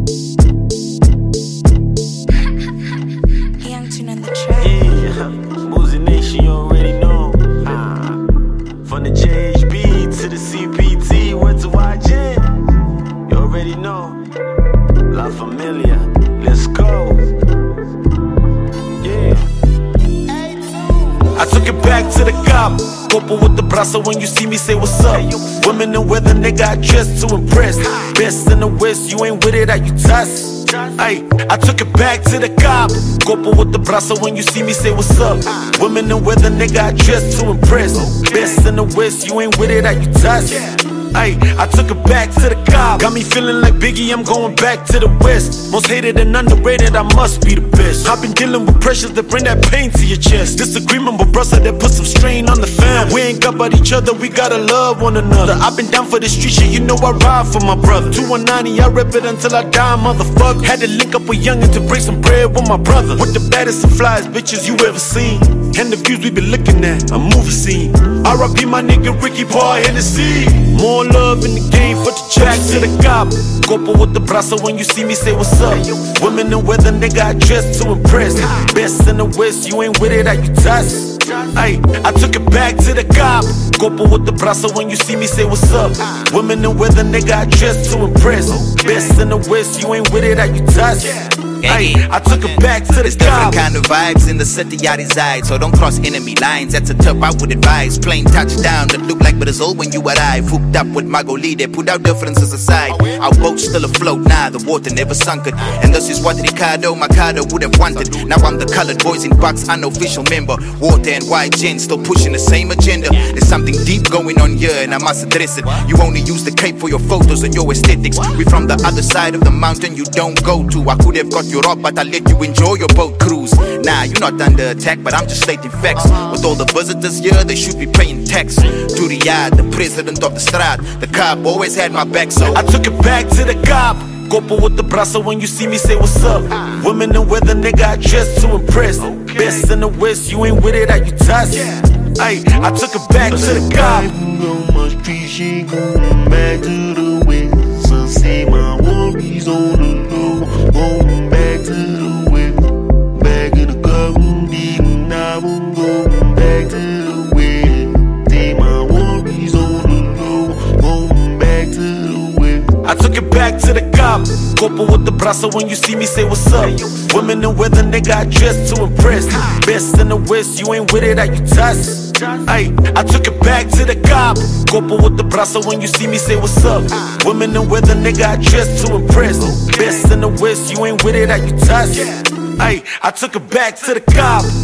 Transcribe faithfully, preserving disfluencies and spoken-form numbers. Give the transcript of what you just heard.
Young Tune on the track. Yeah, Mosey Nation, you already know. Ah, from the J H B to the C P T, word to Y J. You already know. La Familia, let's go. Yeah. I took it back to the cop. Couple with the brasso, when you see me say what's up. Women and weather, nigga, I dress to impress. Best in the West, you ain't with it, are you toss? Ay, I took it back to the cop. Couple with the brasso, when you see me say what's up. Women and weather, nigga, I dress to impress. Best in the West, you ain't with it, are you toss? Ay, I took it back to the cop. Got me feeling like Biggie, I'm going back to the West. Most hated and underrated, I must be the best. I've been dealing with pressures that bring that pain to your chest. Disagreement with brother that put some strain on the fam. We ain't got but each other, we gotta love one another. I've been down for the street shit, you know I ride for my brother. two one ninety, I rep it until I die, motherfucker. Had to link up with youngin' to break some bread with my brother. With the baddest and flyest bitches you ever seen. And the views we been looking at, a movie scene. R I P my nigga Ricky Paul Hennessy. More love in the game for the jack to the cop. Couple with the brasso, when you see me say what's up. Women and weather, nigga, I dress to impress. Best in the West, you ain't with it, are you toss? Ay, I took it back to the cop. Couple with the brasso, when you see me say what's up. Women and weather, nigga, I dress to impress. Best in the West, you ain't with it, are you toss? Ay, I took it back to the It's cop. different kind of vibes in the city I reside, so don't cross enemy lines. That's a tip I would advise. Plain touchdown that look like Brazil when you arrive. Hooked up with Magoli, they put our differences aside. Our boat's still afloat, nah, the water never sunk it. And this is what Ricardo Macado would have wanted. Now I'm the colored boys in Bucks, unofficial member. Water and white gin still pushing the same agenda. There's something deep going on here and I must address it. You only use the cape for your photos and your aesthetics. We from the other side of the mountain you don't go to. I could have got you up, but I let you enjoy your boat cruise. Nah, you're not under attack, but I'm just stating facts. With all the visitors here, they should be paying tax. To Riyadh, the president of the strat, the cop always had my back, so I took it back to the cop. Couple with the brasso, when you see me say what's up. Women and weather, nigga, I dress to impress. Best in the West, you ain't with it, are you toss? Ay, I took it back to the cop. On my street, she going back to the West. So say my worries on the low, going back to the West. Back in the car, deep, now I'm going back to the West. Say my worries on the low, going back to the West. I took it back to the cop. Couple with the brasso, when you see me say what's up. Women and weather, nigga, I dress to impress. Best in the West, you ain't with it, are you toss? Ay, I took it back to the cop. Couple with the brasso, when you see me say what's up. Women and weather, nigga, I dress to impress. Best in the West, you ain't with it, are you toss? Ay, I took it back to the cop.